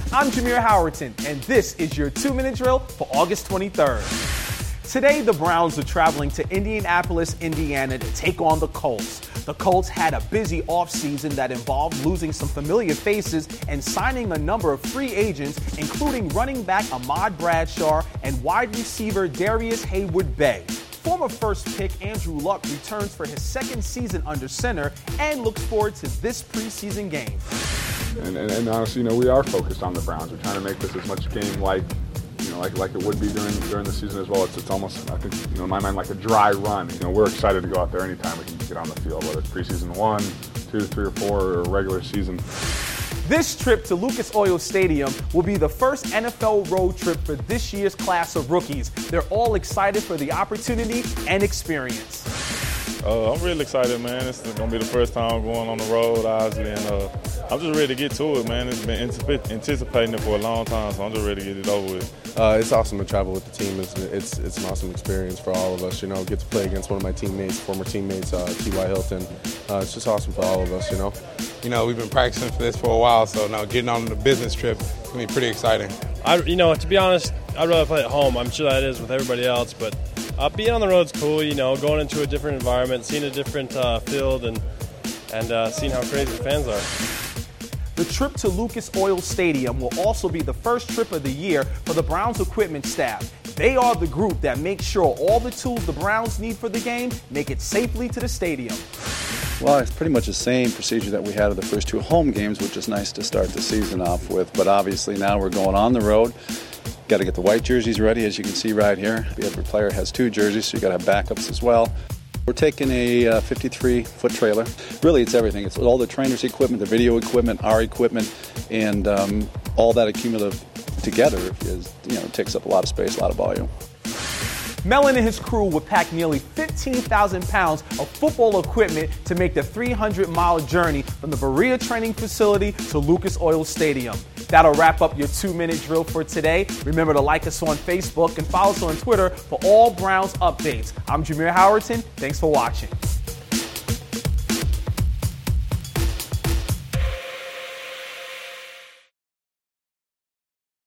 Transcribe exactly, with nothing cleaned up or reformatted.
I'm Jameer Howerton, and this is your two-minute drill for August twenty-third. Today, the Browns are traveling to Indianapolis, Indiana to take on the Colts. The Colts had a busy offseason that involved losing some familiar faces and signing a number of free agents, including running back Ahmad Bradshaw and wide receiver Darius Haywood-Bey. Former first pick Andrew Luck returns for his second season under center and looks forward to this preseason game. And, and, and honestly, you know, we are focused on the Browns. We're trying to make this as much game-like, you know, like like it would be during during the season as well. It's, it's almost, I think, you know, in my mind, like a dry run. You know, we're excited to go out there anytime we can get on the field, whether it's preseason one, two, three, or four, or regular season. This trip to Lucas Oil Stadium will be the first N F L road trip for this year's class of rookies. They're all excited for the opportunity and experience. Uh, I'm really excited, man. It's going to be the first time going on the road, obviously, and uh, I'm just ready to get to it, man. It's been anticipating it for a long time, so I'm just ready to get it over with. Uh, it's awesome to travel with the team. It's, it's it's an awesome experience for all of us, you know. Get to play against one of my teammates, former teammates, uh, T Y Hilton. Uh, it's just awesome for all of us, you know. You know, we've been practicing for this for a while, so now getting on the business trip is going to be pretty exciting. I, you know, to be honest, I'd rather play at home. I'm sure that is with everybody else, but uh, being on the road's cool, you know, going into a different environment, seeing a different uh, field, and, and uh, seeing how crazy the fans are. The trip to Lucas Oil Stadium will also be the first trip of the year for the Browns equipment staff. They are the group that makes sure all the tools the Browns need for the game make it safely to the stadium. Well, it's pretty much the same procedure that we had at the first two home games, which is nice to start the season off with. But obviously now we're going on the road. Got to get the white jerseys ready, as you can see right here. Every player has two jerseys, so you got to have backups as well. We're taking a fifty-three foot trailer. Really, it's everything. It's all the trainer's equipment, the video equipment, our equipment, and um, all that accumulative together is, you know, takes up a lot of space, a lot of volume. Mellon and his crew will pack nearly fifteen thousand pounds of football equipment to make the three hundred mile journey from the Berea Training Facility to Lucas Oil Stadium. That'll wrap up your two-minute drill for today. Remember to like us on Facebook and follow us on Twitter for all Browns updates. I'm Jameer Howerton. Thanks for watching.